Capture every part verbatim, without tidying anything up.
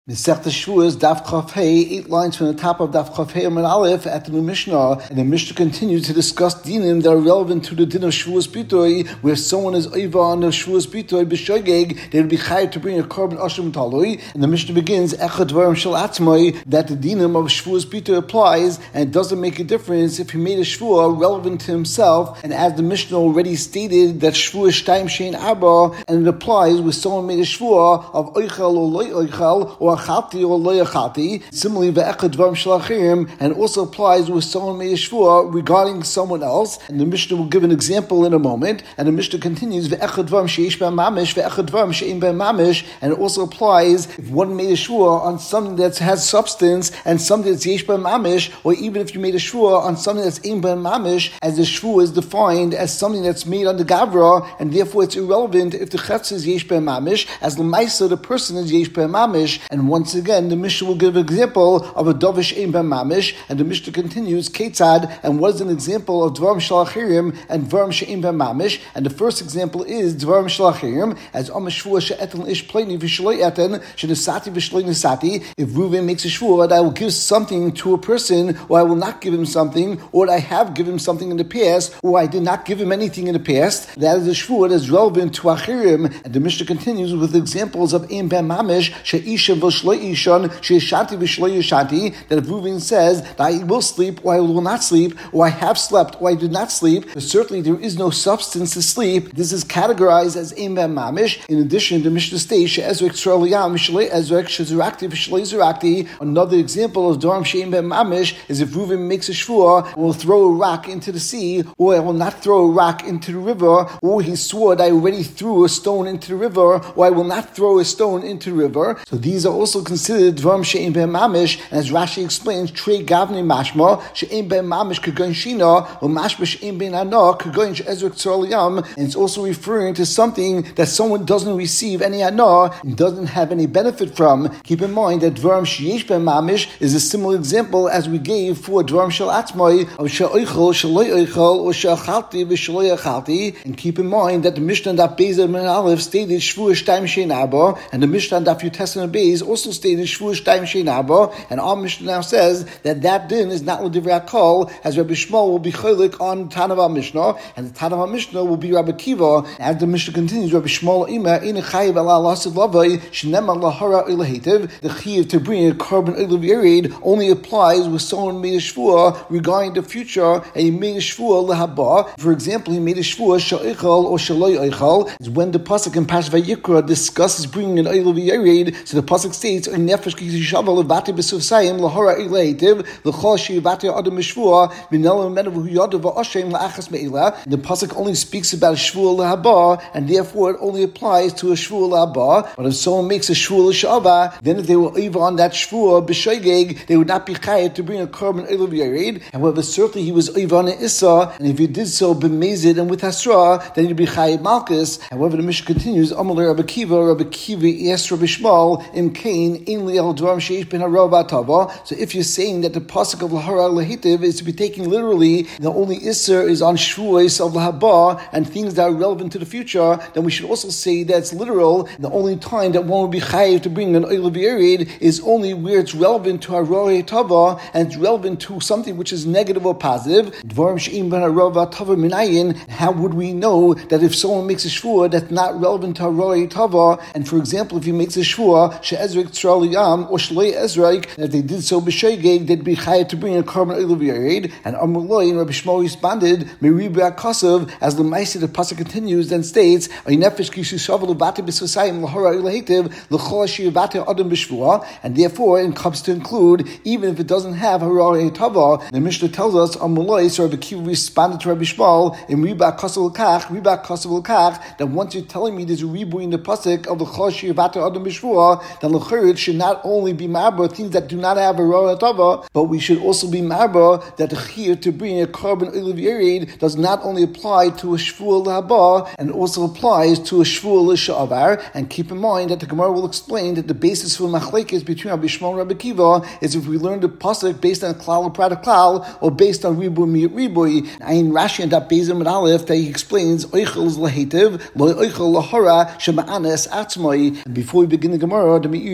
Masechta Shavuos, Daf Chaf Hey, eight lines from the top of Daf Chaf Hey Amud Aleph at the Mishnah, and the Mishnah continues to discuss dinim that are relevant to the din of Shavuos Bitoy, where someone is over on the Shavuos Bitoy b'shogeg, they would be chayav to bring a korban asham talui, and the Mishnah begins echad dvarim shel atzmai, that the dinim of Shavuos Bitoy applies, and it doesn't make a difference if he made a shvuah relevant to himself, and as the Mishnah already stated that Shavuos shtaim shein abba, and it applies where someone made a shvuah of oichel or loy oichel or Achati or lo yachati. Similarly, ve'echad dvarim shel achirim, and it also applies with someone made a shvuah regarding someone else. And the Mishnah will give an example in a moment. And the Mishnah continues ve'echad dvarim sheish ben mamish, ve'echad dvarim she'im ben mamish, and it also applies if one made a shvuah on something that has substance and something that's yesh ben mamish, or even if you made a shvuah on something that's im ben mamish, as the shvuah is defined as something that's made on the gavra, and therefore it's irrelevant if the chetz is yesh ben mamish, as l'maisa the person is yesh ben mamish. And once again, the Mishnah will give an example of a dovish ein ben mamish, and the Mishnah continues ketzad, and what is an example of dvarim shel achirim and dvarim she'ein ben mamish? And the first example is dvarim shel achirim, as am shvuah she'eten ish pleini v'shloi eten she'nesati v'shloi nesati. If Reuven makes a shvuah that I will give something to a person, or I will not give him something, or I have given him something in the past, or I did not give him anything in the past, that is a shvuah that is relevant to achirim. And the Mishnah continues with examples of ein ben mamish she'isha v'shloi ishan she'ishanti v'shloi yishanti, that if Reuven says that I will sleep or I will not sleep, or I have slept or I did not sleep, but certainly there is no substance to sleep, this is categorized as ein ben mamish. In addition, the Mishnah states she'ezrek tzrol yam v'shloi ezrek she'zurakti v'shloi zurakti. Another example of dvarim she'ein ben mamish is if Reuven makes a shvuah, will throw a rock into the sea, or I will not throw a rock into the river, or he swore that I already threw a stone into the river, or I will not throw a stone into the river. So these are also considered dvarim she'ein ben mamish, and as Rashi explains, trei gavni mashma she'ein ben mamish kagoin shina or mashma she'ein ben ana kagoin she'ezrek tzrol yam, and it's also referring to something that someone doesn't receive any ana and doesn't have any benefit from. Keep in mind that dvarim she'yesh ben mamish is a similar example as we gave for dvarim shel atzmai of she'oichel she'lo oichel or she'achalti v'shelo achalti. And keep in mind that the Mishnah Daf Beis Amud Aleph stated shvuah shtaim shein abba, and the Mishnah Daf Yud Tes Amud Beis also stated shvuah shtaim shein abba, and our Mishnah now says that that din is not l'divrei hakol, as Rabbi Shmuel will be cholik on Tanav Mishnah, and the Tanav Mishnah will be Rabbi Kiva. As the Mishnah continues, Rabbi Shmuel Ima ein chayiv ala lasid lavai shenema lahara ilahetiv. The chayiv to bring a korban olav yared only applies with someone made a shvuah regarding the future, and he made a shvuah lehaba. For example, he made a shvuah she'oichel or she'lo oichel. Is when the pasuk in Parashat Vayikra discusses bringing an olav yared. So the pasuk states in nefesh kishaval levati besufsayim lahara ilahetiv l'chol sheyivati adam mishvuah minel menavu yadav va'ashem la'achas me'ila. The pasuk only speaks about a shvuah lehaba, and therefore it only applies to a shvuah lehaba. But if someone makes a shvuah l'shava, then if they were over on that shvuah b'shogeg, they would not be chayav to bring a korban olav yared. However, certainly he was over on an issa, and if he did so b'mezid and with hasra, then he'd be chayav malchus. However, the Mishnah continues, Amalei Rabbi Kiva, Rabbi Kiva asked Rabbi Shmuel in Cain, in li'al dvarim sheish ben hara tava. So if you're saying that the pasuk of lahara lahitiv is to be taken literally, the only isser is on shvuos of lahaba and things that are relevant to the future, then we should also say that's literal. The only time that one would be chayiv to bring an olav yared is only where it's relevant to hara tava, and it's relevant to something which is negative or positive. Dvarim she'im ben hara tava minayin. How would we know that if someone makes a shvuah that's not relevant to hara tava, and for example, if he makes a shvuah she'ezrek tzrol yam or shloi ezrek, that if they did so b'shogeg, they'd be chayav to bring a korban olav yared. And Amrullah and Rabbi Shmuel responded, Meriba Kasav, as the Maisa the pasuk continues and states, Nefesh kishishav levati b'susayim lahara ilahetiv l'chol sheyivati adam b'shvuah, and therefore it comes to include even if it doesn't have hara tava. The Mishnah tells us Amrullah, so Rabbi Kiva responded to Rabbi Shmuel in Riba Kasav l'kach, Riba Kasav l'kach, that once you're telling me there's a ribu in the pasuk of the l'chol sheyivati adam b'shvuah, then l'chol should not only be marba things that do not have a hara tava, but we should also be marba that the chiyuv to bring a korban olav yared does not only apply to a shvuah lehaba, and also applies to a shvuah l'sha'avar. And keep in mind that the Gemara will explain that the basis for machlekes between Rabbi Shmuel and Rabbi Kiva is if we learn the pasuk based on klal or prat klal, or based on ribu miyut ribui. In Rashi and Daf Beis Amud Aleph, that he explains oichel is lahetiv, lo oichel lahara shema'anes atzmai. And before we begin the Gemara, the Meir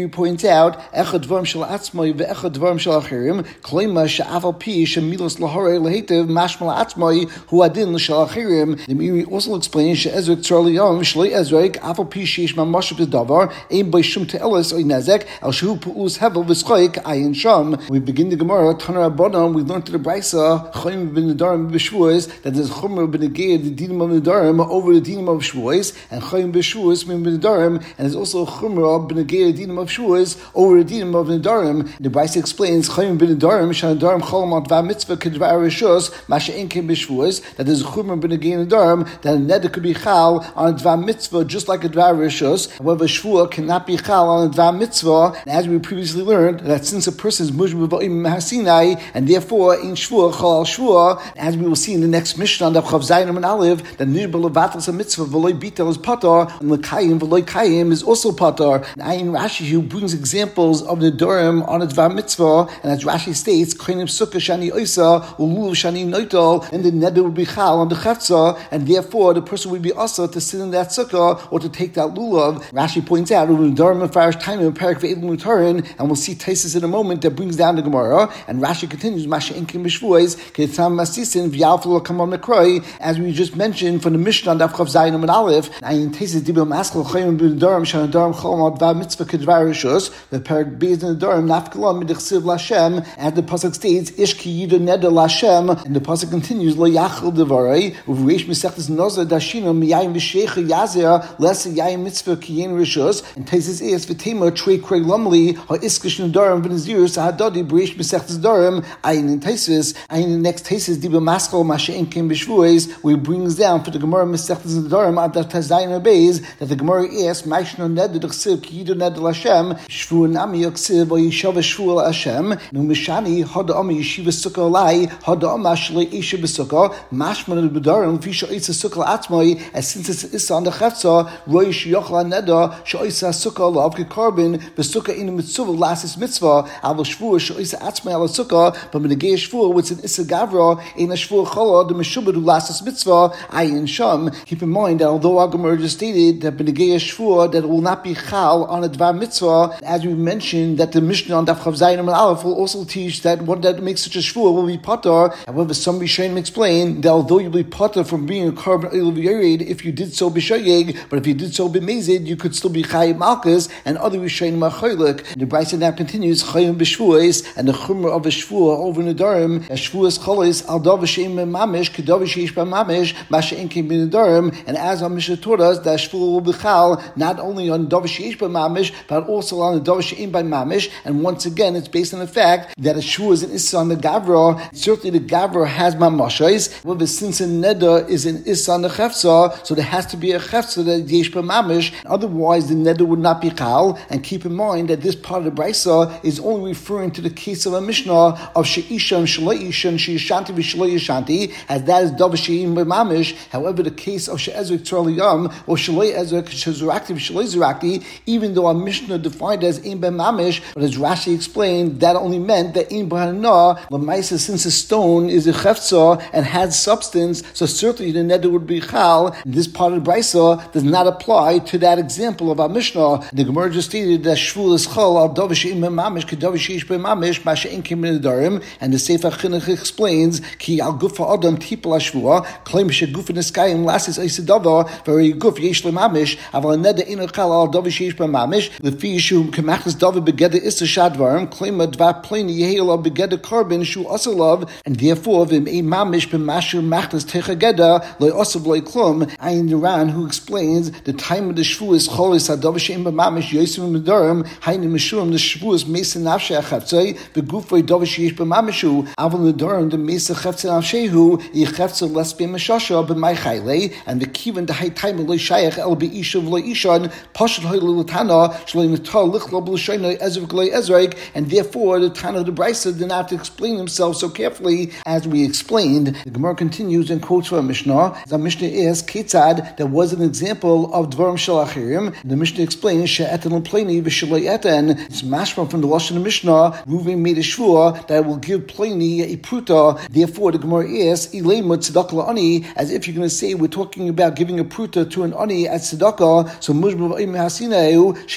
Meiri points out, Echad Dvarim Shel Atzmai ve'Echad Dvarim Shel Achirim, Kloima she'afal pi shemilos lahorei lehetiv mashmal atzmai hu adin l'shel achirim. The Meiri also explains she'ezrik tzar liyam shloi ezrik afal pi sheish mamash b'davar ein by shum te'elis oy nezek al shehu pu'us hevel v'schoik ayin sham. We begin the Gemara Tana Rabbanan. We learned to the Brisa Chayim ben Nedarim b'Shavuos that there's Chomer ben Negei the dinim of Nedarim over the dinim of Shavuos, and Chayim b'Shavuos ben Nedarim, and there's also Chomer ben Negei the dinim of Shavuos over the dinim of Nedarim. The Brisa explains Chayim ben Nedarim shan Nedarim cholam al dva mitzvah kedvar rishos masha enkem b'Shavuos, that there's Chomer ben Negei Nedarim that a neder could be chal on a dva mitzvah just like a dvar rishos. However, Shvuah cannot be chal on a dva mitzvah, and as we previously learned that since a person is mushbah b'im hasinai, and therefore in Shvuah chal Shvuah, as we will see in the next Mishnah on the Chav Zayin and Aleph, that nirba levatel a mitzvah v'loy bitel is patar, and lekayim v'loy kayim is also patar. And Ayin Rashi, who brings examples of the Nedarim on a dvar mitzvah, and as Rashi states, koinim sukkah shani oisa uluv shani noital, and the neder would be chal on the chetza, and therefore the person would be also to sit in that sukkah or to take that lulav. Rashi points out Nedarim and farish time in parak ve'edel mutarin, and we'll see Taisus in a moment that brings down the Gemara. And Rashi continues, Masha Inkim B'Shvuos, Ketzam Masisin, V'yalful Kamam Nekroi, as we just mentioned from the Mishnah on Daf Chav Zayin and Aleph. Ayin Taisus Dibel Maskal Chayim B'Nedarim Shan Nedarim Cholam Adva Mitzvah Kedvar Rishos, the parak Beis Nedarim Nafkalam Midechsiv Lashem, as the pasuk states, Ishki Yida Neder Lashem, and the pasuk continues, Lo Yachal Devarai, Uvreish Mesechtes Noza Dashina Miyayim V'Shecha Yazer, Less Yayim Mitzvah Kiyin Rishos, and Taisus is V'Tema Trei Krei Lomli Ha Iskish Nedarim V'Nazir Sahadadi Breish Mesechtes Darim. Ayin in Taisus, Ayin in the next Taisus Dibel Maskal Masha Enkim B'Shvuos, where he brings down for the Gemara Mesechtes Nedarim Adat Tazayin Abeis that the Gemara asks Ma'ishno Neder D'Chsiv Ki Yidu Neder Lashem Shvu Nami Yoksiv O Yishava Shvu Lashem Nu Mishani Hada Ami Yeshiva Sukkah Lai Hada Ama Shlei Isha B'Sukkah Mashman B'Darim Fisha Isa Sukkah Atzmai, as since it's Isa on the Chetza Roish Yochla Neder Sha'isa Sukkah Lav Kekarbin B'Sukkah in Mitzvah Lasis Mitzvah Aval Shvu Sha'isa Atzmai Ala Sukkah, but when the Gei Shvu what's in Isa Gavra in a Shvu Chala the Meshubadu Lasis Mitzvah Ayin Sham. Keep in mind that although our Gemara just stated that when the Gei Shvu that it will not be Chal on a Dvar Mitzvah, as we mentioned that the Mishnah on Daf Chav Zayin and Aleph will also teach that what that makes such a Shvu will be Patar. However, some Rishonim explain that although you'll be Patar from being a carbon Eilu V'Yerid if you did so B'Shayeg, but if you did so B'Mezid, you could still be Chayim Malkus, and other Rishonim are Chaylik. The Brisa now continues Chayim B'Shvuos, and the Chumra of a Shvuah over Nedarim, a Shvuas Cholis al Davar She'im Mamish Kedavar Sheish B'Mamish Masha Enkim B'Nedarim, and as our Mishnah taught us that Shvuah will be Chal not only on Davar Sheish B'Mamish but also on the Davar She'im B'Mamish, and once again it's based on the fact that a Shvuah is an Issa on the Gavra. Certainly the Gavra has Mamashais, however since a Neder is an Issa on the Chefza, so there has to be a Chefza that Yesh B'Mamish, otherwise the Neder would not be Chal. And keep in mind that this part of the Brisa is only referring to the case of a Mishnah of She'isha and Shle'isha and She'ishanti v'Shle'ishanti, as that is Davar She'im B'Mamish. However, the case of She'ezrik Tzar Liyam or Shle'ezrik She'zurakti v'Shle'zurakti, even though our Mishnah defined it as Ein B'Mamish, but as Rashi explained, that only meant that Ein B'Hanah, L'maisa, since a stone is a Chefza and has substance, so certainly the Neder would be Chal. This part of the Brisa does not apply to that example of our Mishnah. The Gemara just stated that Shvuah is Chal al Davar She'im B'Mamish Kedavar Sheish B'Mamish Masha Enkim B'Nedarim, and the Sefer Chinuch explains Ki al Gufa Adam Tipul HaShvuah Claim She'Gufa Niskayim Lasis Eisidavar Very Guf Yesh L'Mamish Aval Neder Ino Chal al Davar Sheish B'Mamish Lefi Shu Kemachlis Davar Begeder Issa Shadvarim Claim Advar Pleni Yehel Begeder Carbon Shu Asalav, and therefore Vim Ein Mamish B'Mashu Machlis Techageda Loi Asav Loi Klum. Ayin Duran, who explains the time of the Shvuah is Cholis Davar She'im B'Mamish Yosem B'Nedarim Hainu Mishum the Shvuah is Mesa Nafshei Achaftzei Begufay Davar Sheish B'Mamishu Aval Nedarim the Mesa Chaftzei Nafshehu Yechaftzei Les B'Mashasha B'May Chaylei, and the Kivan the High Time Loi Shayach El B'Isha V'Loi Ishan Pashat Hoy L'Tana Shloi Netar Lichlo B'L'Shoynoi Ezrik Loi Ezrik, and therefore the Tana of the Brisa did not have to explain himself so carefully as we explained. The Gemara continues and quotes from a Mishnah. The Mishnah is Ketzad, there was an example of Dvarim Shel Achirim. The Mishnah explains She'etan L'Pleni V'Sheloi Etan. It's mashma from the Lashon Mishnah. Reuven made a shvua that will give Pleni a pruta. Therefore, the Gemara is Ileimu Tzedakah L'Ani, as if you're going to say we're talking about giving a pruta to an ani as tzedakah. So Mujmav Im Hasineu Shenema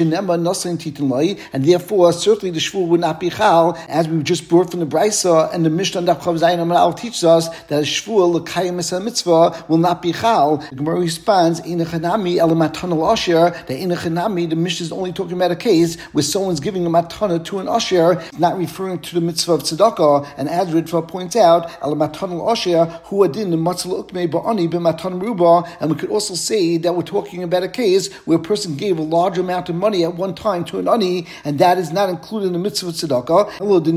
nosain titin loi, and therefore certainly the shvur would not be chal, as we just brought from the Brisa, and the Mishnah Daf Chav Zayin Amar Al teaches us that a shvur l'kayim es mitzvah will not be chal. The Gemara responds, "Inachanami el matanal asher." The inachanami, the Mishnah is only talking about a case where someone's giving a matana to an asher, not referring to the mitzvah of tzedakah. And as Ritva points out, el matanal asher hu adin the matzal ukmei ba'ani b'matan ruba. And we could also say that we're talking about a case where a person gave a large amount of money at one time to an ani, and that is not included in the mitzvah of tzedakah.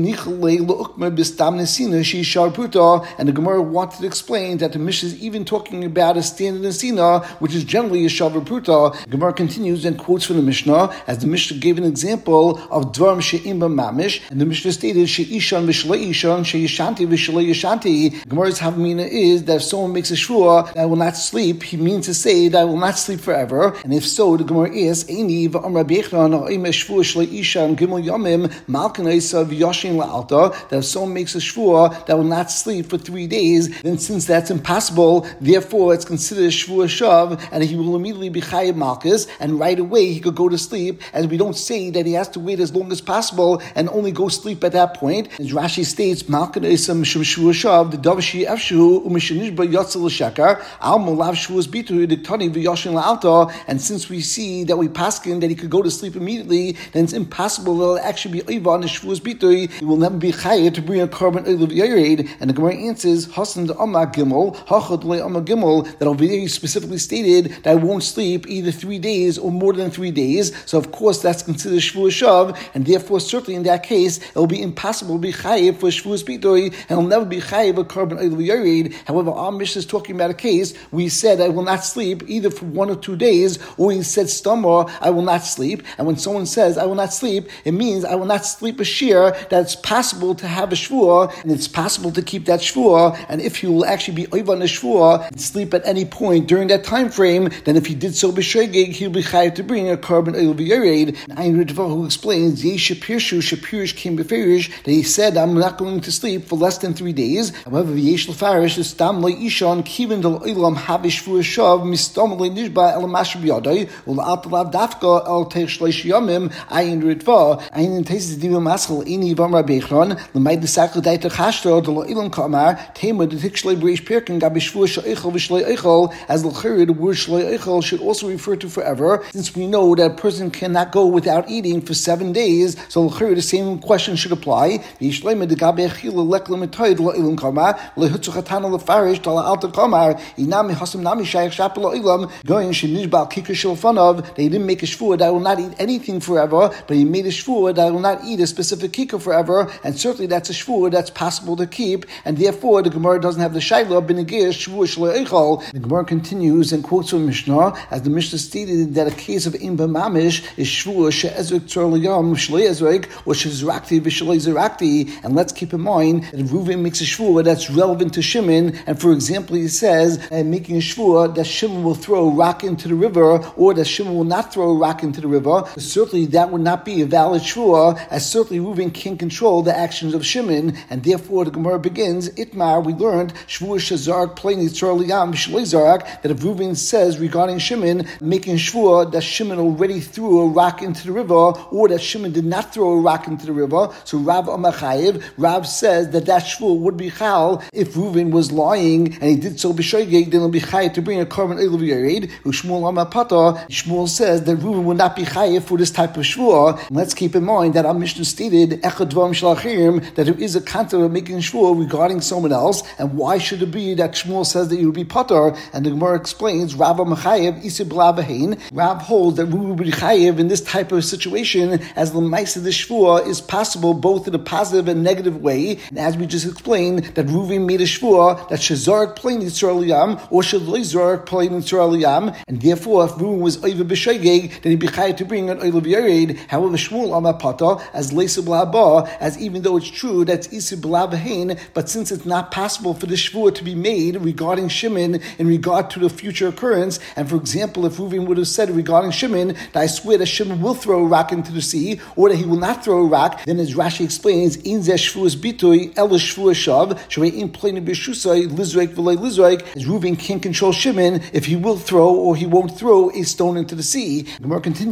And the Gemara wanted to explain that the Mishnah is even talking about a standard in Sina, which is generally a shavar pruta. The Gemara continues and quotes from the Mishnah, as the Mishnah gave an example of dvarim she'im b'mamish, and the Mishnah stated she'ishan v'shlei ishan, she'yishanti v'shlei yishanti. Gemara's havamina is that if someone makes a shvua that I will not sleep, he means to say that I will not sleep forever. And if so, the Gemara is Eini v'amra bechran ha'im shvua shlei ishan gimel yamim malkanaysa v'yashin la'alta, that if someone makes a shvua that will not sleep for three days, then since that's impossible, therefore it's considered a shvua shav, and he will immediately be chayiv malchus, and right away he could go to sleep, as we don't say that he has to wait as long as possible and only go sleep at that point. As Rashi states, malkanaysa mishum shvua shav the davashi efshu umishanishba yatzal shakar al molav shvuas bitu diktani v'yashin la'alta. And since we see that we paskin that he could go to sleep immediately, then it's impossible that it'll actually be oiva on the shvuas bitu. He will never be chayiv to bring a carbon oil of yared. And the Gemara answers, Hasan the Amma Gimel, Hachad le Amma Gimel, that over there he specifically stated that I won't sleep either three days or more than three days. So of course that's considered shvuas shav, and therefore certainly in that case it will be impossible to be chayiv for shvuas bitoi, and it'll never be chayiv a carbon oil of yared. However, our Mishnah is talking about a case we said I will not sleep either for one or two days, or we said stammer I will not sleep. And when someone says I will not sleep, it means I will not sleep a shear that it's possible to have a shvua, and it's possible to keep that shvua. And if he will actually be over on a shvua and sleep at any point during that time frame, then if he did so b'shegeg, he'll be chayav to bring a carbon oil v'yared. And Ayin Ritva, who explains Yesh Shapirshu Shapirish came beferish, that he said I'm not going to sleep for less than three days. However, Yesh Lefarish is Stam le Ishan Kivin del Olam Havish Shvua Shav Mistam le Nishba El Mash B'Yadai Ula'at Lav Dafka El Teich Shleish Yamim. Ayin Ritva Ayin Tesis Divim Maschel Ini Vamra Bechron L'Maid L'Sakl Daita Chashto Del Olam Kamar Tema the Tikshlei Breish Pirkin Gabi Shvua Sheichel V'Shlei Eichel. As L'Chiri, the word Shlei Eichel should also refer to forever, since we know that a person cannot go without eating for seven days. So L'Chiri, the same question should apply. V'Yishleima the Gabi Echila Lekla Metoid L'Olam Kamar L'Hutzuchatana L'Farish Tala Alta Kamar Inami Hasam Nami Shaykh Shapel L'Olam Going Shenishbal Kikar Shilfanov. They didn't make a shvua that I will not eat anything forever, but he made a shvua that I will not eat a specific kikar forever, and certainly that's a shvua that's possible to keep, and therefore the Gemara doesn't have the shayla b'negir shvua shlei eichel. The Gemara continues and quotes from Mishnah, as the Mishnah stated that a case of imba mamish is shvua she'ezrik tzor liyam shlei ezrik or she'zrakti v'shlei zerakti. And let's keep in mind that Reuven makes a shvua that's relevant to Shimon, and for example he says uh, making a shvua that Shimon will throw a rock into the river, or that Shimon will not throw a rock into the river. Certainly that would not be a valid shvua, as certainly Reuven can't control the actions of Shimon, and therefore the Gemara begins, Itmar, we learned, shvua shezarak plainly tzor liyam shlei zarak, that if Reuven says regarding Shimon, making shvua that Shimon already threw a rock into the river, or that Shimon did not throw a rock into the river, so Rav Amachayev, Rav says that that shvua would be chal if Reuven was lying, and he did so b'shoigeg, then it'll be chayiv to bring a carbon oil of yared. Shmuel Amapata, Shmuel says that Reuven would not be chayiv for this type of shvua. And let's keep in mind that our Mishnah stated echad dvarim shalachim, that there is a kanta of making shvua regarding someone else, and why should it be that Shmuel says that you will be pater? And the Gemara explains, Rav Amachayev isib lavahin. Rav holds that Reuven will be chayiv in this type of situation, as the mice of the shvua is possible both in a positive and negative way. And as we just explained, that Reuven made a shvua that shezarak plain yitzor liyam or sheloi zarak plain yitzor liyam, and therefore if Reuven was over b'shegeg, then he'd be chayiv to bring an oil of yared. However, Shmuel Amapata as leisib laba, as even though it's true that's isib lavahin, but since it's not possible for the shvua to be made regarding Shimon in regard to the future occurrence, and for example, if Reuven would have said regarding Shimon that I swear that Shimon will throw a rock into the sea, or that he will not throw a rock, then as Rashi explains, in zeh shvuas bitui el shvuas shav shavei in plain b'shusay lizrek v'lei lizrek, as Reuven can't control Shimon if he will throw or he won't throw a stone into the sea. The Gemara continues, Leiman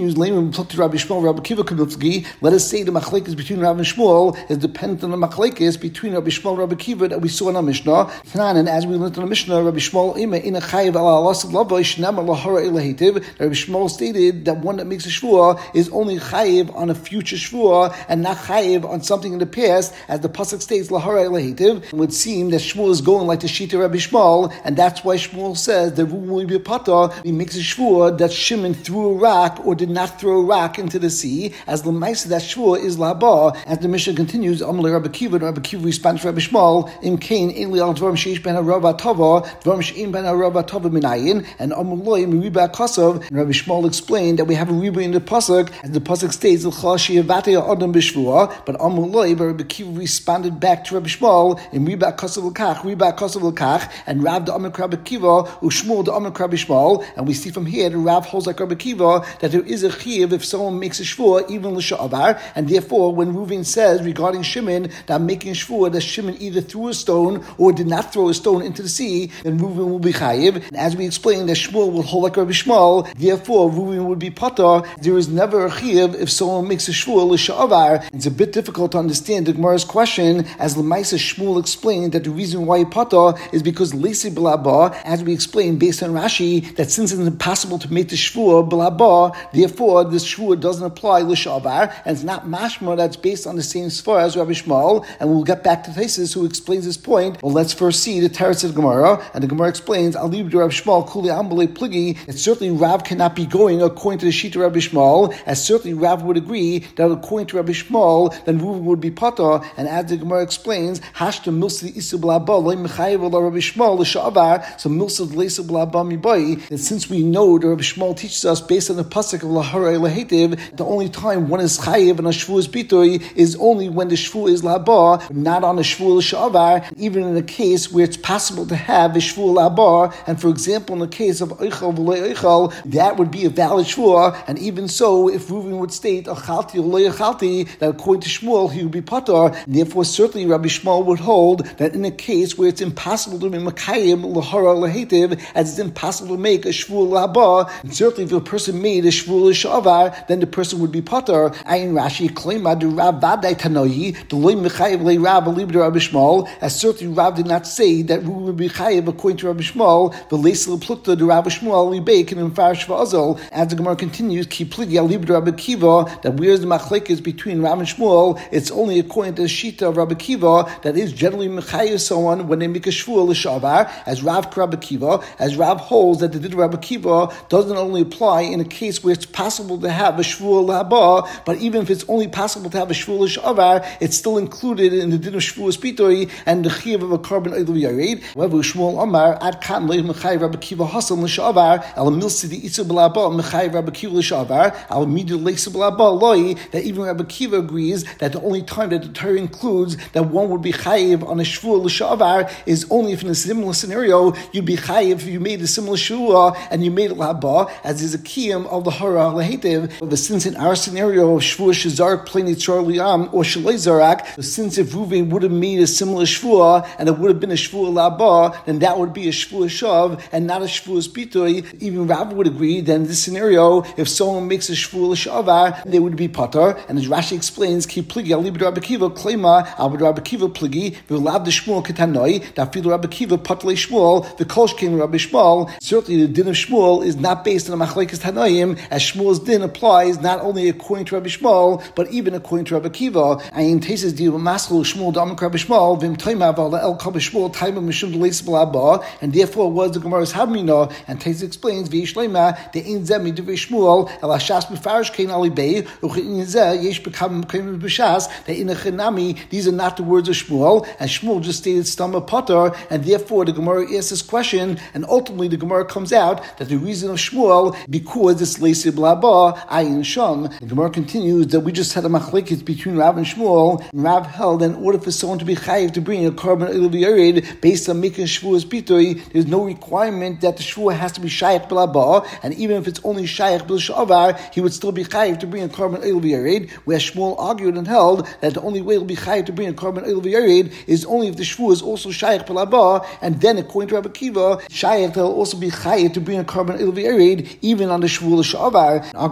Rabbi Shmuel, Rabbi Kiva Knufsky, let us say the machlekes between Rav and Shmuel is dependent on the machlekes between Rabbi Shmuel and Rabbi Kiva that we saw in our Mishnah. And as we learned in the Mishnah, Rabbi Shmuel in a chayiv ala alasav lavoi shnamar lahara ilahitiv. Rabbi Shmuel stated that one that makes a shvua is only chayiv on a future shvua and not chayiv on something in the past, as the pasuk states lahara ilahitiv. It would seem that Shmuel is going like the Shita Rabbi Shmuel, and that's why Shmuel says that will be a pata. He makes a shvua that Shimon threw a rock or did not throw a rock into the sea, as the ma'aseh that shvua is laba. As the Mishnah continues, Amalei Rabbi Kiva, and Rabbi Kiva responds to Rabbi Shmuel, Im kain eli al dvarim sheish ben harav tava, dvarim she'im ben harav tava minayin, and Amalei meriba kasav. And Rabbi Shmuel explained that we have a riba in the pasuk, as the pasuk states l'chal she'yavate adam b'shvua, but Amalei, Rabbi Kiva responded back to Rabbi Shmuel in riba kasav l'kach, riba kasav l'kach, and Rav the Amar Rabbi Kiva, u'Shmuel the Amar Rabbi Shmuel, and we see from here that Rav holds like Rabbi Kiva that there is a chiyuv if someone makes a shvua even l'sha'avar, and therefore when Reuven says regarding Shimon that I'm making a shvua that Shimon either threw a stone or did not throw a stone into the sea, then Reuven will be chayiv. And as we explained, that Shmuel will hold like Rabbi Shmuel, therefore Reuven would be patar. There is never a chiyuv if someone makes a shvua l'sha'avar. It's a bit difficult to understand the Gemara's question, as l'maisa Shmuel explained that the reason why he patar is because leisi b'laba, as we explained based on Rashi, that since it's impossible to make the shvua b'laba, therefore this shvua doesn't apply l'sha'avar, and it's not mashma that's based on the same sfar as Rabbi Shmuel. And we'll get back to Taisus who explains this point. Well, let's first see the Teretz of Gemara, and the Gemara explains Alib Rabbi Shmuel Kuli Ambale Pligi, that certainly Rav cannot be going according to the Shita Rabbi Shmuel, as certainly Rav would agree that according to Rabbi Shmuel, then Reuven would be pata. And as the Gemara explains, Hashta Milsa Isu Blaba Lo Mechayev Rabbi Shmuel L'Sha'avar, so Milsa L'Isu Blaba Mibai. That since we know that Rabbi Shmuel teaches us based on the pasuk of Lahara Lahetiv, the only time one is chayev and a shvu is bitoi is only when the shvu is laba, not on a shvu l'sha'avar. Even in a case where it's possible to have a shvu laba, and for example, in the case of eichel v'lo eichel, that would be a valid shvu. And even so, if Reuven would state achalti or lo achalti, that according to Shmuel he would be patar. Therefore, certainly Rabbi Shmuel would hold that in a case where it's impossible to make makayim lahara lahetiv, as it's impossible to make a shvu laba, and certainly if a person made a shvu l'sha'avar, then the person would be patar. Ayin Rashi claima the Rav Vadai Tanoyi the loy mechayev le Rav alib to Rabbi Shmuel, as certainly Rav did not say that Reuven would be chayev according to Rabbi Shmuel. The leisel plukta the Rabbi Shmuel libek and in farish va'azal. As the Gemara continues, ki pligi alib to Rabbi Kiva, that where's the machlekes between Rav and Shmuel, it's only according to the shita of Rabbi Kiva that is generally mechayev someone when they make a shvua l'shavar, as Rav Rabbi Kiva, as Rav holds that the din of Rabbi Kiva doesn't only apply in a case where it's possible to have a shvua l'haba, but even if it's only possible to have a shvua l'shavar, it's still included in the din of shvua spitoi and the chiyuv of a carbon oil yared. However, Shmuel Amar ad kan leich mechayev Rabbi Kiva hasan l'shavar al milsi the itzu b'laba mechayev Rabbi Kiva l'shavar al midu leisa b'laba loi, that even Rabbi Kiva agrees that the only time that the Torah includes that one would be chayev on a shvua l'shavar is only if in a similar scenario you'd be chayev if you made a similar shvua and you made it l'haba, as is a kiyum of the hara lahetiv. But since in our scenario of shvua shazar pleni tzar liam or shalei zarak, since if Reuven would have made a similar shvua and it would have been a shvua l'haba, then that would be a shvua shav and not a shvua spitoi. Even Rav would agree that in this scenario, if someone makes a shvua l'shavar, they would be patar. And as Rashi explains, ki pligi alib Rabbi Kiva klema al Rabbi Kiva pligi v'lav the Shmuel ketanoi that fil Rabbi Kiva patlei Shmuel the kolsh came Rabbi Shmuel. Certainly, the din of Shmuel is not based on a machlekes tanoim, as Shmuel's din applies not only according to Rabbi Shmuel but even according to Rabbi Kiva. And Taisus di maskul Shmuel damak Rabbi Shmuel vim toima val el kol Shmuel taima mishum deleis b'laba, and therefore was the Gemara's havmina. And Taisus explains v'yishlema the ein zeh midivei Shmuel el hashas b'farish kein ali bei u'chein zeh yesh b'kam kein b'shas that in a chenami these are not the words of Shmuel, and Shmuel just stated stama patar, and therefore the Gemara asks this question, and ultimately the Gemara comes out that the reason of Shmuel because it's leisi blaba ayin sham. The Gemara continues that we just had a machlekes between Rav and Shmuel, and Rav held that in order for someone to be chayiv to bring a carbon oil yared based on making shvuas bitoi, there's no requirement that the shvua has to be shaykh blaba, and even if it's only shaykh bil shavar, he would still be chayiv to bring a carbon oil yared. Where Shmuel argued and held that the only way he'll be chayiv to bring a carbon oil yared is only if the shvua is also shaykh blaba, and then according to Rabbi Kiva, shaykh will also be chayiv to bring a carbon oil yared even on the shvua l'shavar. Our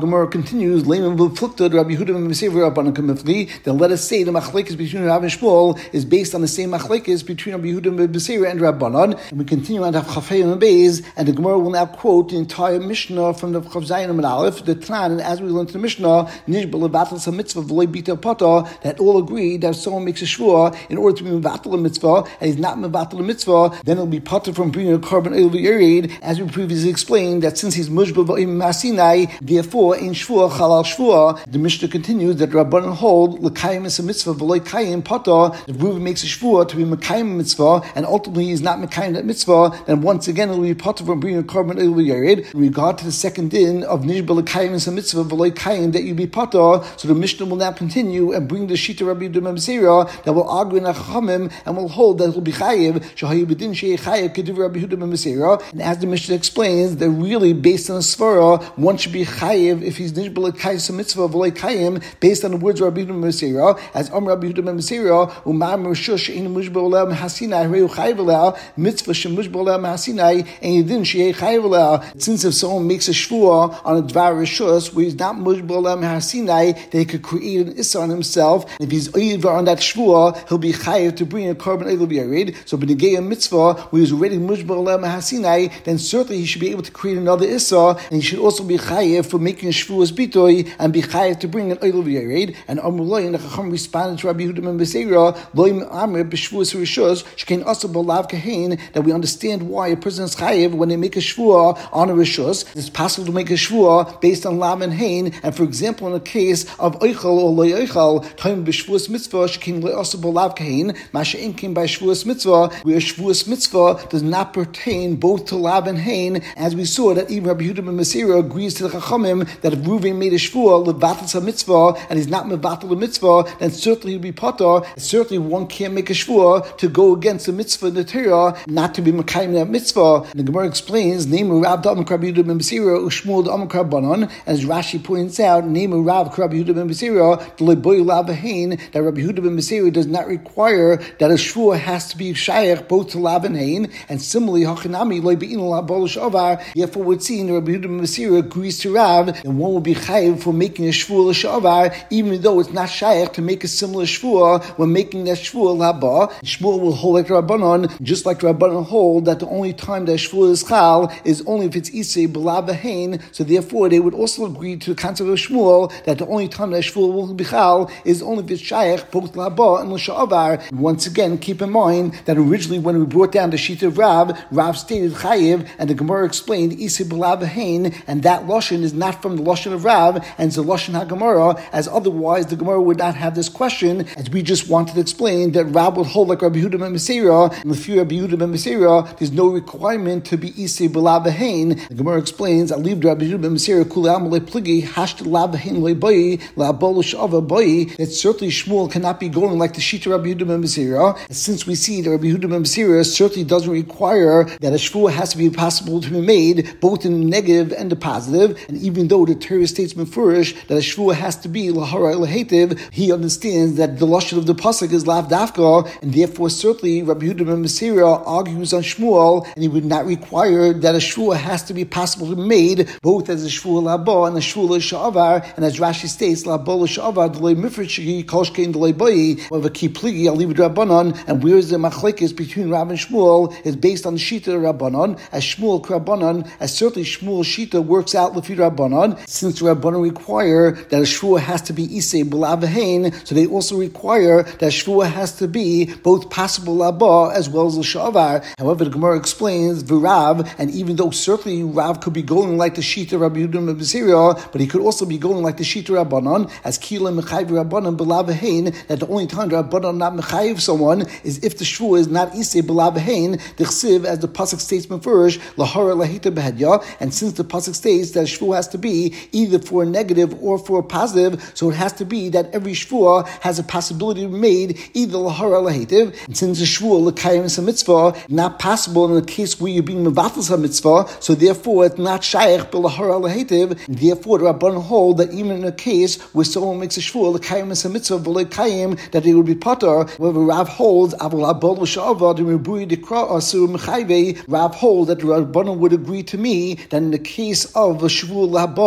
Gemara continues, Leiman B'Flukta, Rabbi Yehuda ben Meseira Rabbanan Kamifli, then let us say the machlekes between Rav and Shmuel is based on the same machlekes between Rabbi Yehuda ben Meseira and Rabbanan. And we continue on Daf Chafei and Beis, and the Gemara will now quote the entire Mishnah from the Chav Zayin and Aleph, the Tlan, and as we learned in the Mishnah, Nishbal Levatel Sa Mitzvah V'Loi Bita Pata, that all agree that if someone makes a shvua in order to be Mevatel a Mitzvah, and he's not Mevatel a Mitzvah, then he'll be Pata from bringing a carbon oil Yerid, as we previously explained, that since he's Mujbal V'Im Masinai, therefore in shvua Chalal Shvua. The Mishnah continues that Rabbanan hold L'Kayim is a Mitzvah V'Loi Kayim Pata. If Reuven makes a shvua to be Mekayim Mitzvah, and ultimately he's not Mekayim that Mitzvah, then once again he'll be Pata from bringing a carbon oil Yerid. In regard to the second din of Nishbal L'Kayim is a Mitzvah V'Loi Kayim that you be Pata, so the Mishnah will now continue and bring the Shita Rabbi Yehuda ben Meseira that will argue in Achachamim and will hold that it will be Chayiv Shahayu B'Din Shei Chayiv Kediv Rabbi Yehuda ben Meseira. And as the Mishnah explains, they're really based on a svara. One should be Chayiv if he's Nishbal L'Kayim Mitzvah V'Loi Kayim, based on the words of Rabbi Yehuda ben Meseira, as Am Rabbi Yehuda ben Meseira Umam Rishush Ein Mujbal Olam Hasinai Reu Chayiv Olam Mitzvah Shem Mujbal Olam Hasinai Ein Yidin Shei Chayiv Olam. Since if someone makes a shvua on a Dvar Rishus where he's not Mujbal Olam Hasinai, they could create an Issa on himself. And if he's Oivar on that shvua, he'll be chayiv to bring a carbon oil Yerid. So b'negei a mitzvah, where he's already Mujbal Olam Hasinai, then certainly he should be able to create another Issa, and he should also be chayiv for making a shvuas bitoi and be chayiv to bring an oil Yerid. And Amrullah and the Chacham responded to Rabbi Yehuda ben Meseira, Loim Amr b'shvuas rishus shkein asa b'lav kahin, that we understand why a person is chayiv when they make a shvua on a rishus. It's possible to make a shvua based on lav and hain, and for example in a case of oichal or loy oichal, time b'shvuas mitzvah shkein le'asa b'lav kahin, masha'in came by shvuas mitzvah, where shvuas mitzvah does not pertain both to lav and hain, as we saw that even Rabbi Yehuda ben Meseira agrees to the Chachamim that if Reuven made a shvua levatel sa mitzvah and he's not mevatel a mitzvah, then certainly he'll be potter. Certainly one can't make a shvua to go against the mitzvah in the Torah, not to be mekayim that mitzvah. And the Gemara explains, name Rav Da'am Rabbi Yehuda ben Meseira u'Shmuel Da'am Rabbanan, as Rashi points out, name Rav Rabbi Yehuda ben Meseira d'leboy lav hain, that Rabbi Yehuda ben Meseira does not require that a shvua has to be shayach both to lav and hain, and similarly hachinami loy be'in labol shavar. Therefore, we're seeing Rabbi Yehuda ben Meseira agrees to Rav, and one will be chayiv for making a shvua l'shavar, even though it's not shayach to make a similar shvua when making that shvua laba. Shmuel will hold like Rabbanon, just like Rabbanon hold that the only time that shvua is chal is only if it's isay b'lav hain. So therefore, they would also agree to the concept of Shmuel that the only time that shvua will be chal is only if it's shayach both laba and l'shavar. Once again, keep in mind that originally when we brought down the sheet of Rav, Rav stated chayiv, and the Gemara explained isay b'lav hain, and that lashon is not from the lashon of Rav, and it's a lashon haGemara, as otherwise the Gemara would not have this question, as we just wanted to explain that Rav would hold like Rabbi Yehuda ben Meseira, and if you Rabbi Yehuda ben Meseira, there's no requirement to be isay b'lav hain. The Gemara explains, I leave Rabbi Yehuda ben Meseira kuli amalei pligi hashta lav hain leibai la'abol shava bai, that certainly Shmuel cannot be going like the sheet of Rabbi Yehuda ben Meseira, since we see that Rabbi Yehuda ben Meseira certainly doesn't require that a shvua has to be possible to be made both in the negative and the positive, and even though the Torah states mefurish that a shvua has to be lahara lahativ, he understands that the lashon of the pasuk is lav dafka, and therefore certainly Rabbi Yehuda ben Meseira argues on Shmuel, and he would not require that a shvua has to be possible to be made both as a shvua laba and a shvua l'shavar, and as Rashi states laba l'shavar delay mifrishi kolshkein delay bayi of a key pligi I'll leave it Rabbanon, and where is the machlekes between Rav and Shmuel is based on the shita of Rabbanon, as Shmuel Rabbanon, as certainly Shmuel shita works out lefi Rabbanon, since Rabbanon require that a shvua has to be isay b'lav hain, so they also require that shvua has to be both possible laba as well as l'shavar. However, the Gemara explains v'Rav, and even though certainly Rav could be going like the shita of Rabbi Yehuda ben Meseira, but he could also be going like the shita of Rabbanon, as kila mechayiv Rabbanon b'lav hain, that the only time Rabbanon not mechayiv someone is if the shvua is not isay b'lav hain, the chsiv, as the pasuk states mefurish lahara lahita behedya, and since the pasuk states that shvua has to be either for a negative or for a positive, so it has to be that every shvua has a possibility to be made either lahara lahitiv, and since the shvua l'kayim is a mitzvah, not possible in the case where you're being mevatel a mitzvah, so therefore it's not shayach b'lahara lahitiv, and therefore the Rabbanan hold that even in a case where someone makes a shvua l'kayim is a mitzvah v'l'kayim, that they would be potter. However, Rav holds avol abol l'sha'ava the ribui dekra asur mechayve. Rav holds that the Rabbanan would agree to me that in the case of a shvua laba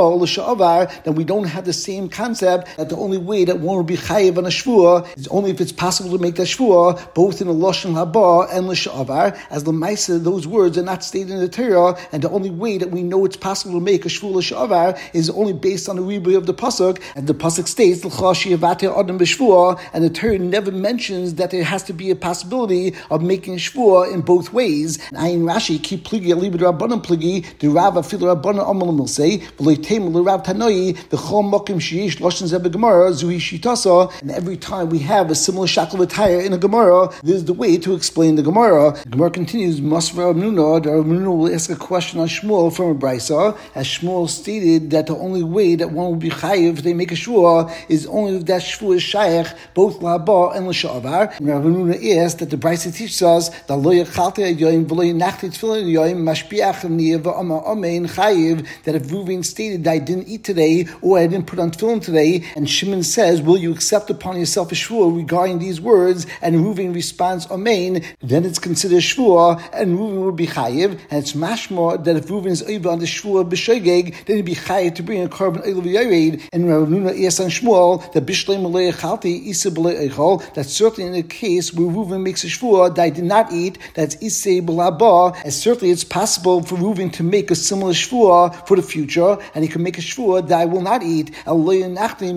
shvuah l'sha'avar, then we don't have the same concept that the only way that one will be chayiv on a shvuah is only if it's possible to make that shvuah both in the lashon haba and l'sha'avar, as the ma'aseh those words are not stated in the Torah, and the only way that we know it's possible to make a shvuah l'sha'avar is only based on the rebui of the pasuk, and the pasuk states l'chashi avate adam b'shvuah, and the Torah never mentions that there has to be a possibility of making a shvuah in both ways. And Ayin Rashi keep pligi alibid rabbanon pligi the Rav afil rabbanon amal milsei v'loy teim l'Rav Tanoi v'chol mokim sheyesh lashon zeh b'gemara zui shitasa. And every time we have a similar shackle attire in a Gemara, this is the way to explain the Gemara. The Gemara continues, Masvar Rav Nuna, the Rav Nuna will ask a question on Shmuel from a Brisa, as Shmuel stated that the only way that one will be chayiv if they make a shvuah is only if that shvuah is shaykh both l'haba and l'sha'avar. And Rav Nuna asked that the Brisa teaches us that lo yachalti yoyim v'lo yinachti tefillin yoyim mashpiach niyav v'ama amein chayiv, that if Reuven stated that I didn't eat today or I didn't put on tefillin today, and Shimon says, will you accept upon yourself a shvuah regarding these words, and Reuven responds amein, then it's considered shvuah, and Reuven would be chayiv, and it's mashma that if Reuven is over on the shvuah b'shogeg, then he'd be chayiv to bring a carbon oil v'yared. And Rav Nuna asked on Shmuel that b'shlei malei chalti isa b'lei eichol, that certainly in the case where Reuven makes a shvuah that I did not eat, that's isay b'laba, and certainly it's possible for Reuven to make a similar shvuah for the future, and he can make a shvuah that I will not eat. But in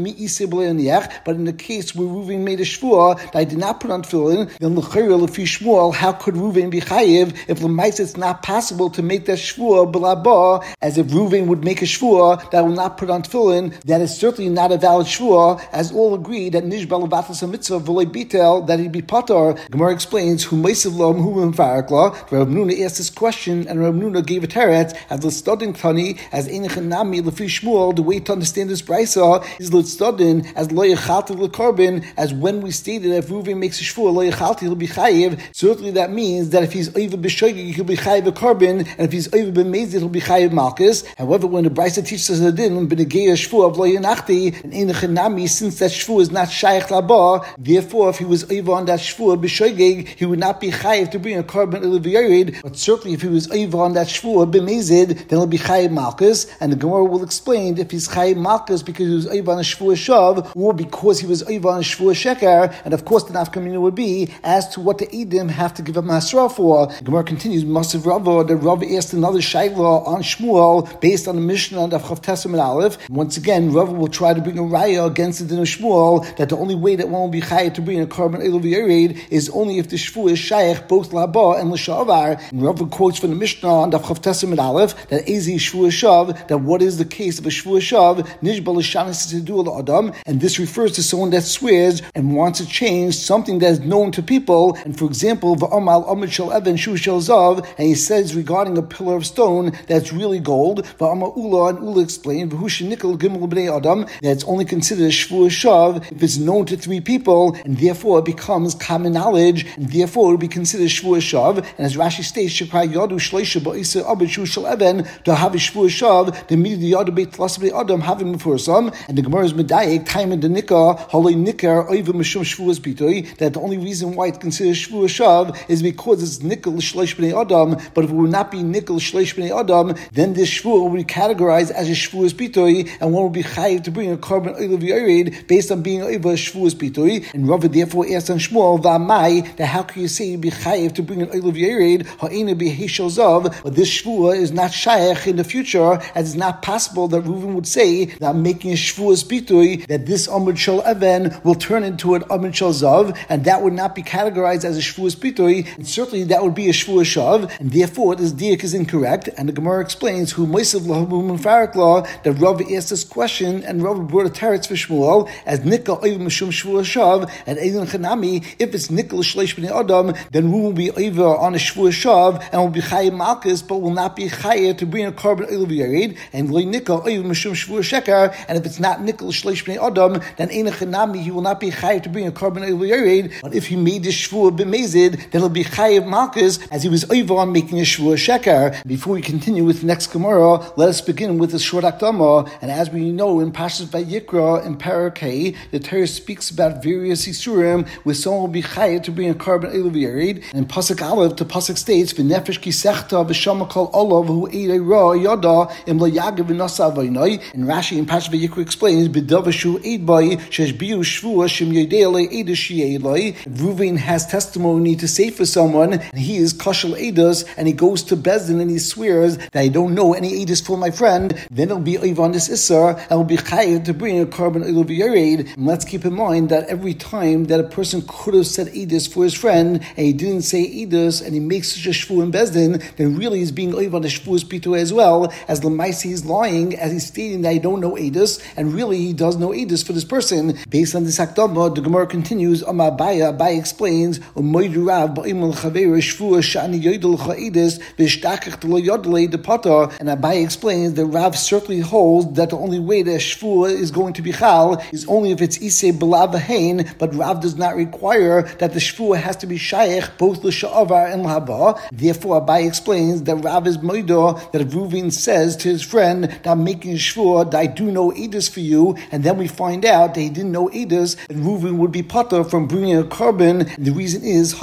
the case where Reuven made a shvuah that I did not put on tefillin, then l'chayra l'fi Shmuel, how could Reuven be chayiv if l'maisa it's not possible to make that shvuah b'laba, as if Reuven would make a shvuah that I will not put on tefillin, that is certainly not a valid shvuah, as all agree that nishbal l'batas mitzvah v'loy bitel, that he'd be patar. Gemara explains who meisav lo who farakla. Rav Nuna asked this question, and Rav Nuna gave a teretz as l'stadin tani as einich nami l'fi Shmuel. The way to understand this brisa is l'stadin as lo yachalti l'karbin, as when we stated that if Reuven makes a shvuah lo yachalti he'll be chayiv. Certainly that means that if he's over b'shogeg he'll be chayiv a carbon, and if he's over b'mezid he'll be chayiv malchus. However, when the brisa teaches us a din b'negei shvuah of lo yanachti and einich nami, since that shvuah is not shaykh laba, therefore if he was over on that shvuah b'shogeg he would not be chayiv to bring a carbon ilivyarid. But certainly if he was over on that shvuah b'mezid, then he'll be chayiv malchus. And the Gemara will explain if he's chayiv malchus because he was over on a shvuah shav, or because he was over on a shvuah sheker. And of course the nafkamina would be as to what the edim have to give a masra for. The Gemara continues, Masav Rava, the Rava asked another shaila on Shmuel based on the Mishnah of Chav Testament Aleph. Once again, Rava will try to bring a raya against the din of Shmuel that the only way that one will be chayav to bring a carbon elav yared is only if the shvuah is shaykh both laba and l'sha'avar. And Rava quotes from the Mishnah on the Chav Testament Aleph that ezi shvuah shav, that what is the case of a shvuah shav, nishbal l'shanis to do adam, and this refers to someone that swears and wants to change something that is known to people. And for example, v'amal amid shel even shu shel zav, and he says regarding a pillar of stone that's really gold. V'amal ula, and ula explained v'hu shenikol gimel b'nei adam, that it's only considered a shvuah shav if it's known to three people, and therefore it becomes common knowledge, and therefore it will be considered shvuah shav. And as Rashi states, shekra yadu shleisha ba'isa abed shu shel even to have a shvuah shav, the midah yadu beit tlas b'nei adam having before some. And the Gemara is medayik time in the nikah halei nikar oiva mishum shvuas bitoi, that the only reason why it's considered shvuah shav is because it's nikal shleish b'nei adam. But if it would not be nikal shleish b'nei adam, then this shvuah will be categorized as a shvuas bitoi, and one will be chayiv to bring a carbon oil of yared based on being over a shvuas bitoi. And Rava therefore asked on Shmuel v'amai, that how can you say you be chayiv to bring an oil of yared ha'ina be heshel zav, but this shvuah is not shaykh in the future, as it's not possible that Reuven would say that I'm making a shvuas bitoi, that this amud shel even will turn into an amud shel zav, and that would not be categorized as a shvuas bitoi, and certainly that would be a shvuas shav, and therefore this diak is incorrect. And the Gemara explains who moisav lahabu munfarik law, that Rava asked this question, and Rava brought a teretz for Shmuel as nikal oiv mishum shvuas shav, and eidin chanami, if it's nikal shleish b'nei adam, then we will be over on a shvuas shav and will be chayiv malchus, but will not be chayiv to bring a carbon oil yared, and loy nikal oiv mishum shvuas sheker. And if it's not nikal shleish b'nei adam, then eidin chanami, he will not be chayiv to bring a carbon oil yared. But if he made this shvuah b'mezid, then he'll be chayiv malchus, as he was over on making a shvuah sheker. Before we continue with the next Gemara, let us begin with a short akdama. And as we know in Parshas Vayikra in Parakeh, the Torah speaks about various isurim where someone will be chayav to bring a carbon elav yared. And in Pasuk Aleph, the Pasuk states, "V'nefesh kisechta v'shama kol olav hu eirei ra yada im lo yagav nasa vaynai. And Rashi in Parashat Vayikra explains, B'davashu eid bai sheshbiu shvua shem yedele edishi eloi. Reuven has testimony to say for someone, and he is kashal edus, and he goes to Bezdin and he swears that I don't know any edus for my friend. Then it'll be over on this isser, and will be chayav to bring a carbon it'll be yared. And let's keep in mind that every time that a person could have said edus for his friend, and he didn't say edus, and he makes such a shvu in Bezdin, then really he's being over on the shvu's pito as well, as Lamaisi he's lying, as he's stating that I don't know edus, and really he does know edus for this person. Based on this hakdama, the Gemara continues. Amar Abaya, Abaya explains, Umaydu Rav ba'imul chaveira shvu shani yodel cha'edus v'ishtakach to lo yodle de pata. And Abaya explains that Rav certainly holds that the only way that shvu is going to be chal is only if it's isei b'lav hain, but Rav does not require that the shvu has to be shaykh both l'sha'avar and l'haba. Therefore, Abaya explains that Rav is moida that if Reuven says to his friend that I'm making a shvu that I do know edus for you, and then we find out that he didn't know edus, and Reuven would be potter from bringing a carbon. And the reason is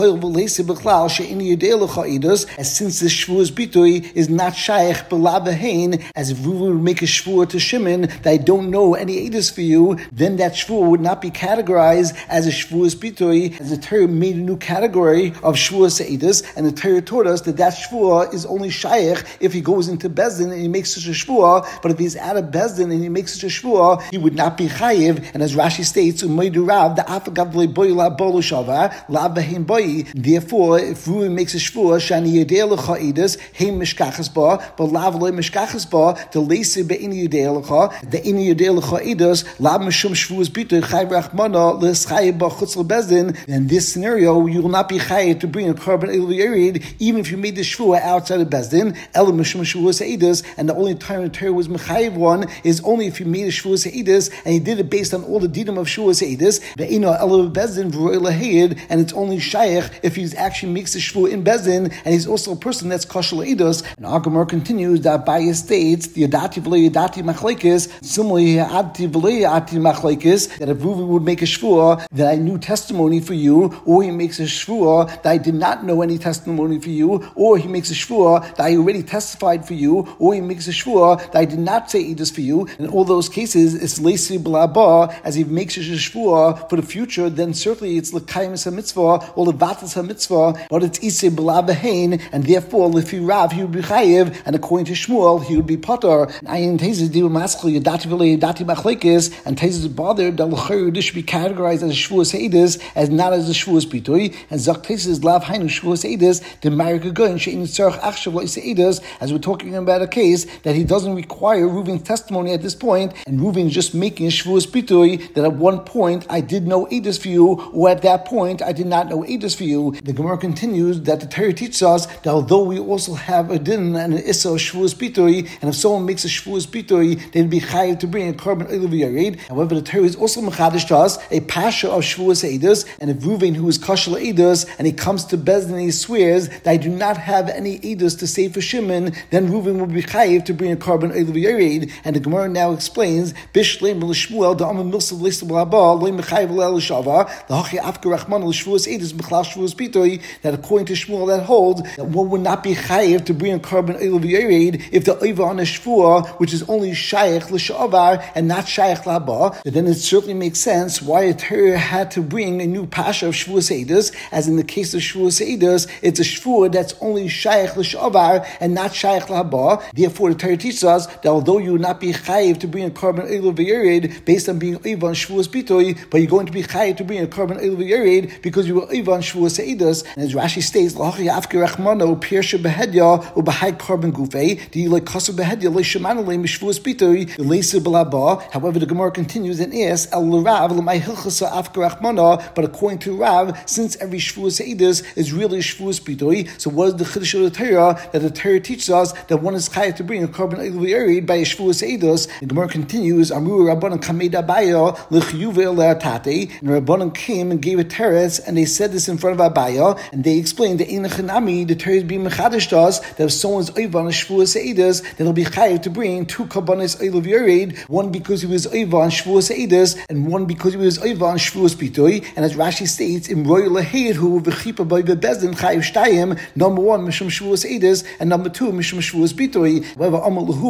as since this shvuas bitui is not shaykh b'lavahain, as if Reuven would make a shvua to Shimon that I don't know any edus for you, then that shvua would not be categorized as a shvuas bitui, as the Torah made a new category of shvuas edus, and the Torah taught us that that shvua is only shaykh if he goes into Bezdin and he makes such a shvua. But if he's out of Bezdin and he makes such a shvua, he would not be chayiv. And as Rashi states, Umaydu Rav the afagav le'boila bolu shavar la'vahim boyi. Therefore, if Reuven makes a shvua shani yedei lecha edus heim mishkachas ba, but lav lo mishkachas ba to leise be'ini yedei lecha the ini yedei lecha edus lav mishum shvuas bitur chay rachmana l'schay ba chutz lebezdin. In this scenario, you will not be chayiv to bring a carbon el yared, even if you made the shvua outside of Bezdin. El mishum shvuas edus, and the only time the Torah was mechayiv one is only if you made a shvuas edus and he did it based on all the dinim of shvuas edus. Ve'ino el Bezdin v'roy lahayid, and it's only shaykh if he actually makes the shvu in Bezdin, and he's also a person that's kosher edus. And our Gemara continues that Abaya states the yadati v'lo yadati machlekes, similarly yadati v'lo yadati machlekes, that if Reuven would make a shvu that I knew testimony for you, or he makes a shvu that I did not know any testimony for you, or he makes a shvu that I already testified for you, or he makes a shvu that I did not say edus for you. In all those cases, it's leisi b'laba, as he makes a shvu for the future, then certainly it's l'kayim ha-mitzvah or levatas ha-mitzvah, but it's isei b'lavahain, and therefore lefi Rav he would be chayiv, and according to Shmuel he would be potter. And ayin tezes diu maskal yadati v'le yadati machlekes, and tezes is bothered that l'chayr this should be categorized as a shvuas edus, as not as a shvuas bitui, and zok tezes lav hainu shvuas edus the marika goyin she'in tzarich achshav lo'isei edus, as we're talking about a case that he doesn't require Reuven's testimony at this point, and Reuven's just making a shvuas bitui that at one point I did know edus for you, or at that point I did not know edus for you. The Gemara continues that the Torah teaches us that although we also have a din and an issa shvuas bitui, and if someone makes a shvuas bitui, they'd be chayiv to bring a carbon olav yared. However, the Torah is also mechadish to us a pasha of shvuas edus, and if Reuven, who is kashal edus, and he comes to Bezdin and he swears that I do not have any edus to say for Shimon, then Reuven will be chayiv to bring a carbon olav yared. And the Gemara now explains bishleim l'shmuel the amar milsav l'isab l'haba lo mechayiv l'shavar the hachi afka rachman l'shvuas edus b'chlal shvuas bitui, that according to Shmuel that holds that one would not be chayiv to bring a carbon olav yared if the oiva on a shvua, which is only shaykh l'shavar and not shaykh l'haba. So then it certainly makes sense why a Torah had to bring a new pasha of shvuas edus, as in the case of shvuas edus, it's a shvua that's only shaykh l'shavar and not shaykh l'haba. Therefore, the Torah teaches us that although you would not be chayiv to bring a carbon olav yared based on being oiva on shvuas bitui, but you're going to be chayiv to bring a carbon olav yared because you were oiva on shvuas edus. And as Rashi states, l'hachi afki rachmano pirsha behedya u b'hai carbon gufei di like kasu behedya le'shemanu le'mishvuas bitui le'se b'laba. However, the Gemara continues and asks el l'rav l'may hilchasa afki rachmana, but according to Rav, since every shvuas edus is really a shvuas bitui, so what is the chiddush of the Torah that the Torah teaches us that one is chayiv to bring a carbon olav yared by a shvuas edus? The Gemara continues, Amru Rabbanan kamed Abaya l'chiyuve le'atate, and Rabbanan came and gave a teretz, and they said this in front of Abaya, and they explained that in the Chanami, the Torah is being mechadish to us that if someone's oiva on a shvuas edus, then he'll be chayiv to bring two karbanos olav yared, one because he was oiva on shvuas edus, and one because he was oiva on shvuas bitui. And as Rashi states, in roy lahayid hu v'chipa by bebezdin chayiv shtayim, number one mishum shvuas edus, and number two mishum shvuas bitui. However, amal hu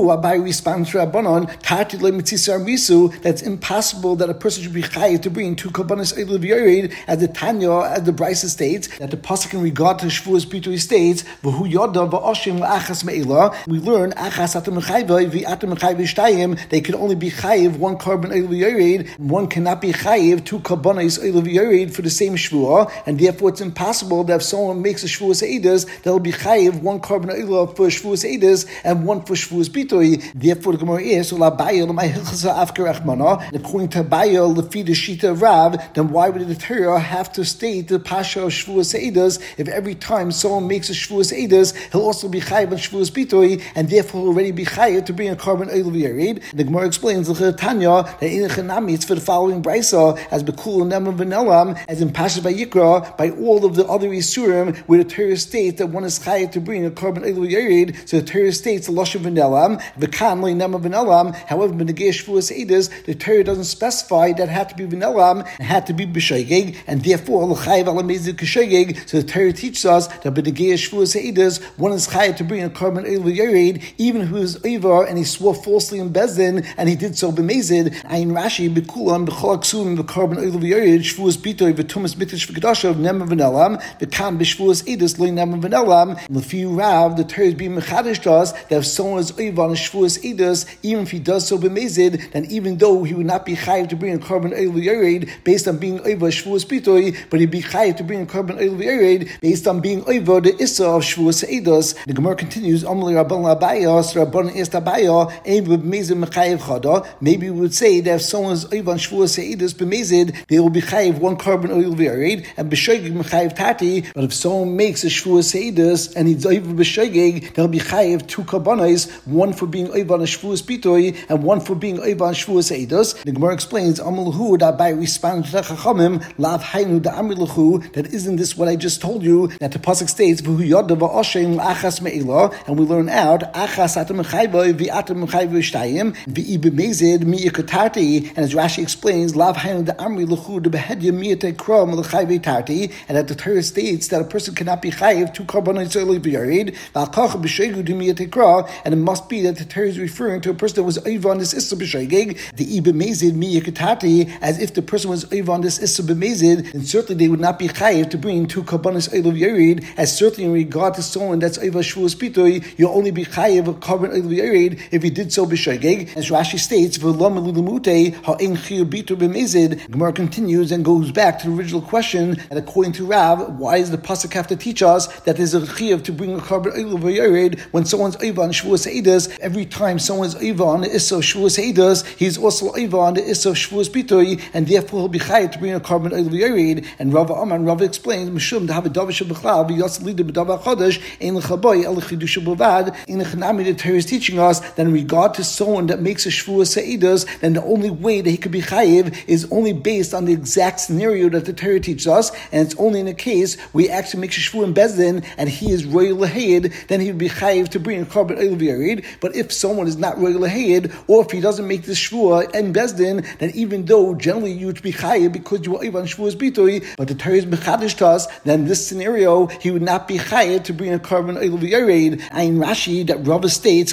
Abai responds to Rabbanon, Tarti le mitzisar misu, that's impossible that a person should be chayiv to bring two korbanos eilu v'yored, as the Tanya, as the Brisa states, that the pasuk in regard to Shavuos Bitui states, V'hu yoda v'oshim la'achas me'ila. We learn achas atam mechayva v'atam mechayva shtayim. They can only be chayiv one korban eilu v'yored, and one cannot be chayiv two korbanos eilu v'yored for the same shvua, and therefore it's impossible that if someone makes a shvuas eidos, they'll be chayiv one korban eilu for shvuas eidos and one for shvuas bitui. Therefore, the Gemara is Abaye l'may hilchasa afker echmana. And according to Abaye, lefi the shita of Rav, then why would the Torah have to state the pasha of shvuas eidos if every time someone makes a shvuas eidos, he'll also be chayiv on shvuas bitui, and therefore he'll already be chayiv to bring a korban eilu v'yared? The Gemara explains the Tanya that in the Chanami it's for the following brisa as bekul and nema v'nelam, as in Pasha Vayikra, by all of the other isurim where the Torah states that one is chayiv to bring a korban eilu v'yared. So the Torah states the lashon v'nelam v'kan lo nema v'nelam. However, b'negei shvuas eidos, the Torah doesn't specify that it had to be v'nelam, it had to be b'shoigeg, and therefore l'chayiv ala mezid k'shoigeg. So the Torah teaches us that b'negei shvuas eidos, one is chayiv to bring a korban eilu v'yared, even who is over and he swore falsely in Bezdin, and he did so b'mezid. Ayin Rashi b'kulam b'chol aksum b'korban eilu v'yared shvuas bitoi v'tumas mitish v'kedasha nema v'nelam v'kam b'shvuas eidos lo nema v'nelam. L'fi Rav, the Torah is being mechadish to us that if someone is over on a shvuas eidos, even if he does so b'mezid, then even though he would not be chayiv to bring a korban eilu v'yared based on being over shvuas bitoi, but he'd be chayiv to bring a korban eilu v'yared based on being over the issa of shvuas eidos. The Gemara continues, Amli Rabban Abaya, so Rabban asked Abaya, Ein b'mezid mechayiv chada. Maybe we would say that if someone is over on shvuas eidos b'mezid, they will be chayiv one korban eilu v'yared, and b'shoigeg mechayiv tati. But if someone makes a shvuas eidos and he's over b'shoigeg, they'll be chayiv two korbanos, one for being over on a shvuas bitoi and one for being over on shvuas eidos. The Gemara explains, Amalhu that by responding to the Chachamim, lav haynu da amilahu, that isn't this what I just told you, that the pasuk states v'hu yoda v'oshem achas me'ila, and we learn out achas atam mechayva v'atam mechayva shtayim v'i b'mezid mi'ikatati, and as Rashi explains, lav haynu da amilahu de behedya mi'ate krom l'chayve tarti, and that the Torah states that a person cannot be chayiv two korbanos eilu v'yared v'alkach b'shegeg de mi'ate krom, and it must be that the Torah is referring to a person that was over on this issa b'shegeg the b'mezid mi'ikatati, as if the person was over on this issa b'mezid, and certainly they would not be chayiv to bring two korbanos eilu v'yared, as certainly in regard to someone that's over shvuas bitoi, you'll only be chayiv a korban eilu v'yared if he did so b'shegeg, as Rashi states v'lo meludamute ha'en chiyuv bitu b'mezid. Gemara continues and goes back to the original question that according to Rav, why does the pasuk have to teach us that there's a chiyuv to bring a korban eilu v'yared when someone's over on shvuas eidos? Every time someone's over on the issa of shvuas eidos, he's also over on the issa of shvuas bitoi, and therefore he'll be chayiv to bring a korban eilu v'yared. And Rav Aman, Rav explains, Mishum to have a davar shebechlal v'yatz lida b'davar chodesh ein lechaboy el chidusha b'vad. In the Chanami, the Torah is teaching us that in regard to someone that makes a shvuas eidos, then the only way that he could be chayiv is only based on the exact scenario that the Torah teaches us, and it's only in a case where he actually makes a shvu in Bezdin and he is royal lahayid, then he would be chayiv to bring a korban eilu v'yared. But if someone is not royal lahayid, or if he doesn't make this shvua in Bezdin, then even though generally you would be chayiv because you were on shvuas bitoi, but the Torah is mechadish to us, then in this scenario he would not be chayiv to bring a korban eilu v'yared. And in Rashi, that Rava states,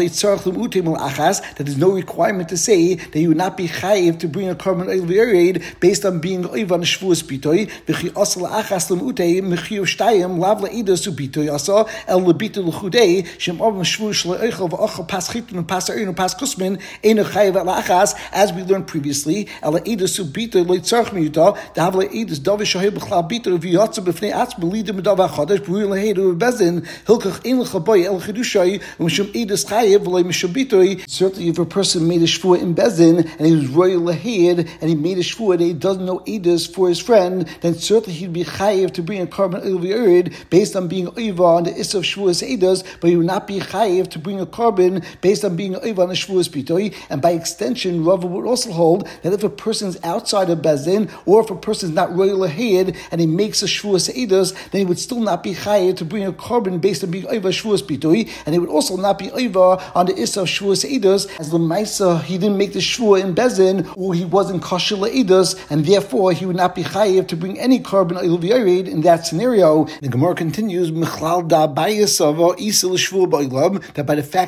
that there's no requirement to say that you would not be chayiv to bring a korban eilu v'yared based on being over on shvuas bitoi. V'chi asal achas l'mutei mechiv shtayim lav la'idus ubitoi asa el lebitu l'chudei shem ovam shvu shle'echel v'achel pas chitin and pas arin and pas kusmin eno chayiv alachas, as we learned previously. El la'idus ubitoi lo'itzarch miyuta dav la'idus davi shahib b'chlal bitoi v'yatsa b'fnei atzma lidim b'davar chodesh b'ruy l'heidu v'bezdin hilkach ein l'chaboy el chidushai v'mishum idus chayiv v'loi mishum bitoi. Certainly if a person made a shvuah in Bezdin and he was royal lahayid and he made a shvuah that he doesn't know idus for his friend, then certainly he'd be chayiv to bring a korban eilu v'yared based on being over on the issa of shvuas eidos, but he would not be chayiv to bring a korban based on being over on a shvuas bitoi. And by extension, Rava would also hold that if a person is outside of Bezdin, or if a person is not royal lahayid and he makes a shvuas eidos, then he would still not be chayiv to bring a korban based on being over shvuas bitoi, and he would also not be over on the issa of shvuas eidos, as the Maisa he didn't make the shvuah in Bezdin, or he wasn't kosher eidos, and therefore he would not be chayiv to bring any korban eilu v'yared in that scenario. The Gemara continues, Mechlal da bayasava isa l'shvuah ba'ilab, that by the fact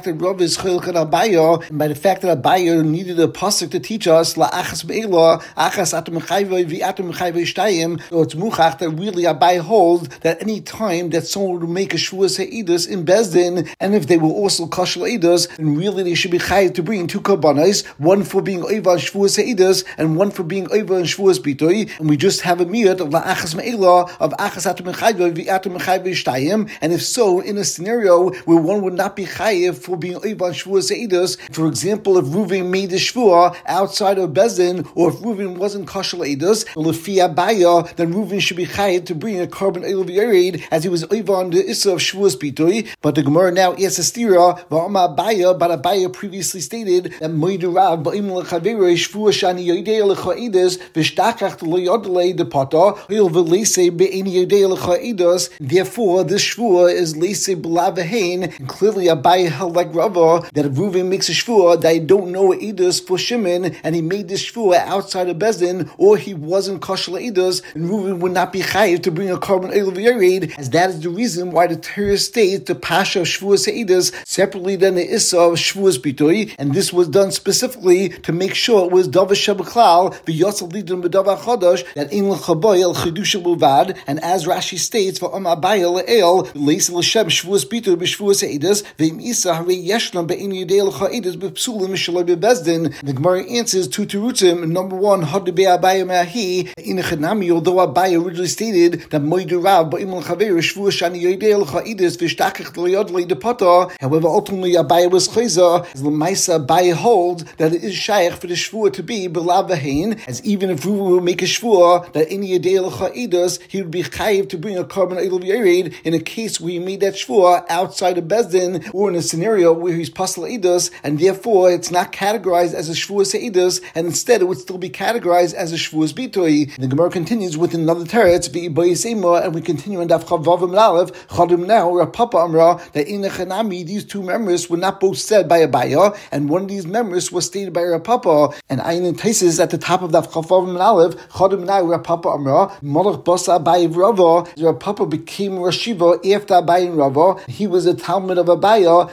that Rav is chilek at Abaya, and by the fact that Abaya needed a pasuk to teach us la'achas me'ela, achas atum mechayvei v'atum mechayvei shtayim, so it's muchach that really Abaya holds that any time that someone would make a shvuas ha'idus in Bezdin, and if they were also kashal ha'idus, then really they should be chayiv to bring two karbanos, one for being oiva and shvuas ha'idus, and one for being oiva and shvuas bitoi, and we just have a miyat of la'achas me'ela, of achas atum mechayvei v'atum mechayvei shtayim, and if so, in a scenario where one would not be chayiv for being oiva and shvuas ha'idus, for example, if Reuven made the shvua outside of Bezdin, or if Reuven wasn't kashal ha'idus, or lefi Abaya, then Reuven should be chayiv to bring a carbon oil v'yared, as he was oiva on the issa of shvuas bitoi. But the Gemara now asks a stira, v'ama Abaya, but Abaya previously stated that moidu rav ba'im l'chaverei shvua shani yodei l'cha'idus v'shtakach l'yodlei depata oil v'leisei be'eni yodei l'cha'idus. Therefore, this shvua is leisei b'lavahain, and clearly Abaya held like Rava that if Reuven makes a shvua that he don't know idus for Shimon, and he made this shvua outside of Bezdin, or he wasn't kashal idus, and Reuven would not be chayiv to bring a carbon oil v'yared, as that is the reason why the Torah states the pasha of shvuas ha'idus separately than the issa of shvuas bitoi, and this was done specifically to make sure it was davar shebeklal v'yosel lidin b'davar chodosh that in l'chaboy el chidusha b'vad, and as Rashi states for am abaya le'el leis l'shem shvuas bitoi b'shvuas ha'idus v'im isa harei yeshlam be'in yidei l'cha'idus b'psulim shaloi b'bezdin. The Gemara answers two terutzim. Number one, hadu be'abaya me'ahi in echanami, although Abaya originally stated that moidu rav ba'im l'chaver shvuas shani yidei l'cha'idus v'shtakach l'yodlei depata. However, ultimately Abaya was chayza, as l'maisa Abaya holds that it is shaykh for the shvua to be b'lavahain, as even if Reuven would make a shvua that in yidei l'cha'idus he would be chayiv to bring a carbon oil v'yared in a case where he made that shvua outside of Bezdin, or in a scenario where he's pasal idus, and therefore it's not categorized as a shvuas idus, and instead it would still be categorized as a shvuas bitoi. The Gemara continues with another teretz, v'ibayisema, and we continue on daf chavav and aleph. Chadim now, Rav Papa Amra, that in the Chanami these two members were not both said by Abaya, and one of these members was stated by Rav Papa. And Ayin Taisis at the top of daf chavav and aleph. Chadim now, Rav Papa Amra, Malach Basa Abaya Rava. Rav Papa became Rashiva after Abaya and Rava. He was a Talmud of Abaya.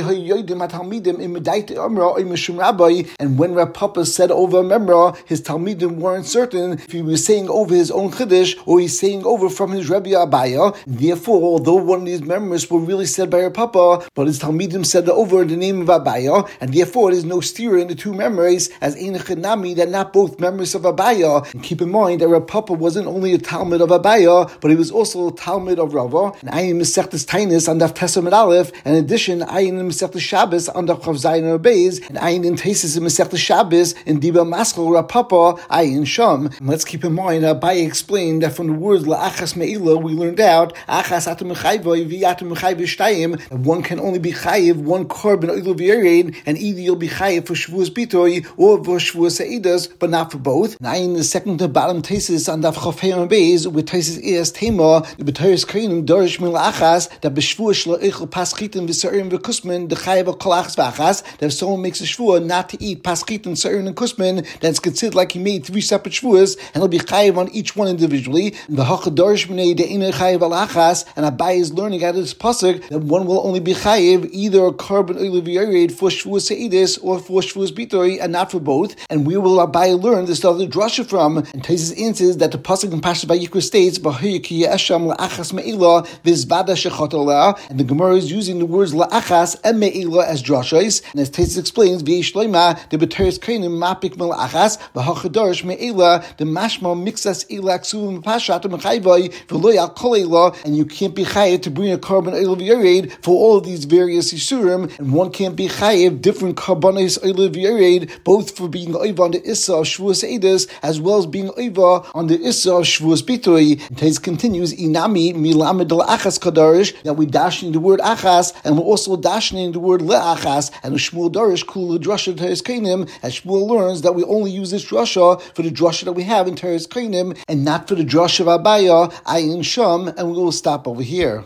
And when Rav Papa said over a memra, his Talmidim weren't certain if he was saying over his own Chiddush or he's saying over from his Rebbe Abaya. Therefore, although one of these members were really said by Rav Papa, but his Talmidim said over the name of Abaya, and therefore there is no steer in the two memories, as Ein Chenami, they're not both members of Abaya. And keep in mind that Rav Papa wasn't only a Talmud of Abaya, but he was also a Talmud of Rava. And I am Mesechtes Tainis on Daf Tesam and Aleph. In addition, I am Mesechtes Shabbos on Daf Chav Zayin and Beis, and I am Taisis in Mesechtes Shabbos in Diba Maschel Rav Papa, I in Sham. And let's keep in mind, Abaye explained that from the words La'achas Me'ila, we learned out Achas Atum Mechayvoi V'Atum Mechayvoi Shtayim, that one can only be chayiv one carbon oil v'yared, and either you'll be chayiv for shvuas bitoi or for shvuas ha'idus, but not for both. Now in the second to bottom tesis on Daf Chaf Hey and Beis, with tesis is Tema, the B'Teres Kreinim Dorish Mil Achas, that B'Shvuas Shlo Eichel Paschitim V'Serim V'Kusmin the chayiv Kol Achas V'Achas, that if someone makes a shvua not to eat Paschitim Serim and Kusmin, that's considered like he made three separate shvuas, and he'll be chayiv on each one individually. The Hacha Dorish Minei De'ina Chayiv Al Achas, and Abaye is learning out of this pasuk that one will only be chayiv either a carbon oil v'yared for shvuas ha'idus or for shvuas bitoi, and not for both. And we will Abaye learn this other drasha from. And Taisus answers that the pasuk in Parshas Vayikra states B'Hayiki Yesham La'achas Me'ila V'Zvada Shechatoleh, and the Gemara is using the words La'achas and Me'ila as drashas. And as Taisus explains, V'Yesh Loima the B'Teres Kreinim Mapik Melachas V'Hachadarish Me'ila the Mashma Mixas Ila Ksuvim Pashat Mechayvai V'Loyal Koleila, and you can't be chayiv to bring a carbon oil v'yared for all of these various isurim, and one can't be chayiv different carbonis oil v'yared, both for being oiva on the issa of shvuas edus as well as being oiva on the issa of shvuas bitoi. And Taiz continues inami milamed achas kadarish, that we dashing the word achas, and we're also dashing the word leachas, and the Shmuel Darish kul drasha Teres Kainim, as Shmuel learns that we only use this drasha for the drasha that we have in Teres Kainim and not for the drasha of Abaya Ayin Sham. And we will stop over here.